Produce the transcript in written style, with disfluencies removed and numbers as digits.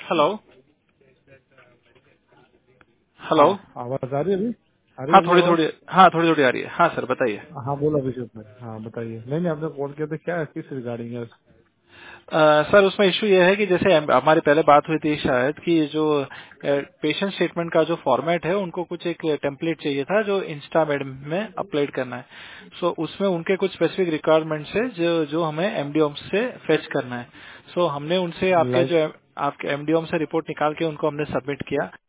Hello. Hello. हाँ, आवाज आ रही है अभी? आ रही है हाँ अभी थोड़ी आवाज? थोड़ी, हाँ थोड़ी थोड़ी आ रही है। हाँ सर बताइए। हाँ बोलो अभिषेक भाई, हाँ बताइए। नहीं नहीं, आपने कॉल किया था, क्या है, किस रिगार्डिंग है? सर उसमें इशू ये है कि जैसे हमारी पहले बात हुई थी शायद कि जो पेशेंट स्टेटमेंट का जो फॉर्मेट है उनको कुछ एक टेम्पलेट चाहिए था जो इंस्टामेड में अपलोड करना है। सो उसमें उनके कुछ स्पेसिफिक रिक्वायरमेंट्स है जो जो हमें एमडीओम से फेच करना है। सो हमने उनसे आपके लाइक जो आपके एमडीओम से रिपोर्ट निकाल के उनको हमने सबमिट किया।